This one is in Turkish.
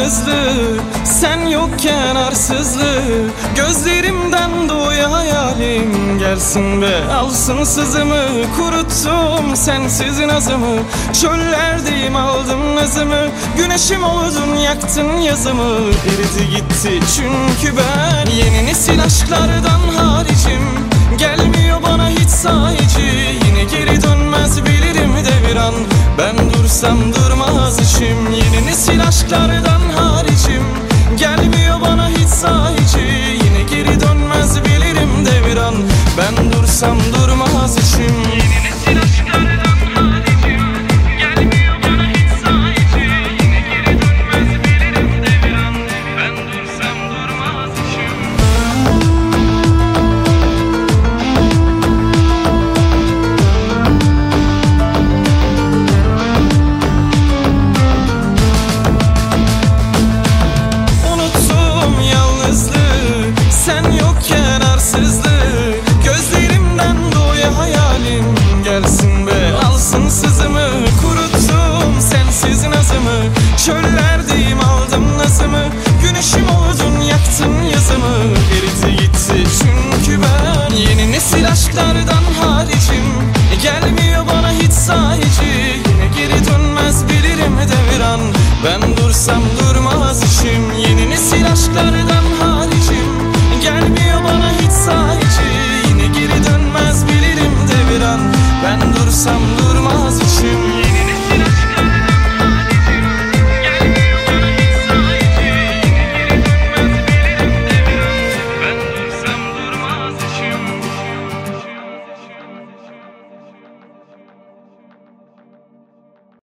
yalnızlığı, sen yokken arsızlığı. Gözlerimden doğuyor hayalim, gelsin ve alsın sızımı. Kuruttum sensiz nazımı, çöllerdeyim aldım nazımı. Güneşim oldun yaktın yazımı, eridi gitti çünkü ben yeni nesil aşklardan haricim. Gelmiyor bana hiç sahici, yine geri dönmez bilirim de bir an. Ben dursam durmaz işim, yeni nesil aşklardan haricim. Gelmiyor bana hiç sahici, yine geri dönmez bilirim de bir an. Ben dursam durmaz işim, yeni nesil aşklardan haricim. Gelmiyor bana hiç sahici, yine geri dönmez bilirim de bir an. Ben dursam durmaz işim. Sen yokken arsızlığı, gözlerimden doğuyor hayalim, gelsin ve alsın sızımı. Kuruttum sensiz nazımı, çöllerdeyim aldım nazımı.